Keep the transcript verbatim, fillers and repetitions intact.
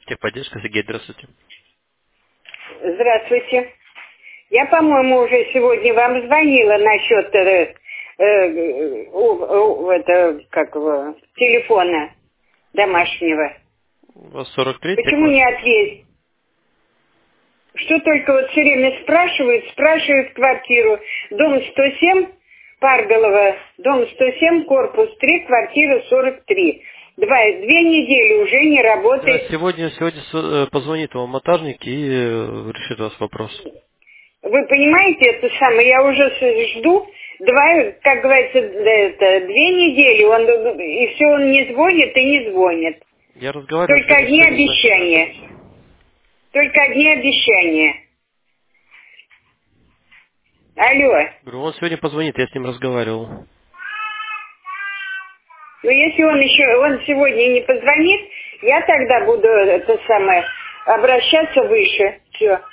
Техподдержка, Сергей, здравствуйте. Здравствуйте. Я, по-моему, уже сегодня вам звонила насчет э, э, у- у- это, как его, телефона домашнего. У вас сорок три Почему тепло? не ответить? Что только вот все время спрашивают, спрашивают квартиру. Дом сто семь, Парголова, дом сто семь, корпус три, квартира сорок три. Два, две недели уже не Да, работает. сегодня, сегодня с- э, позвонит вам монтажник и э, решит ваш вопрос. Вы понимаете, это самое, я уже с- жду, два, как говорится, это, две недели, он, и все, он не звонит и не звонит. Я разговаривал Только сегодня, одни сегодня с вами. обещания. Только одни обещания. Алло. Говорю, он сегодня позвонит, я с ним разговаривал. Ну, если он еще, он сегодня не позвонит, я тогда буду, это самое, обращаться выше. Все.